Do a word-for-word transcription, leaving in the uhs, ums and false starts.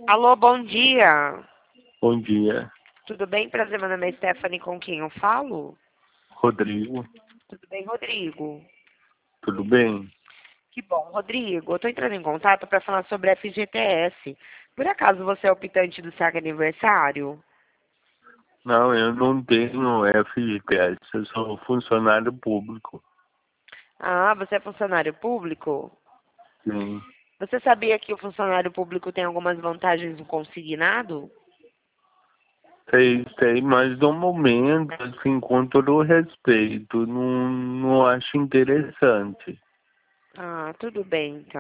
Alô, bom dia. Bom dia, Tudo bem? Prazer, meu nome é Stephanie, com quem eu falo? Rodrigo. Tudo bem, Rodrigo? Tudo bem? Que bom, Rodrigo. Eu estou entrando em contato para falar sobre a F G T S. Por acaso você é optante do Saga Aniversário? Não, eu não tenho F G T S, eu sou funcionário público. Ah, você é funcionário público? Sim. Você sabia que o funcionário público tem algumas vantagens no consignado? Sei, sei, mas no momento, assim, com todo o respeito, não, não acho interessante. Ah, tudo bem, então.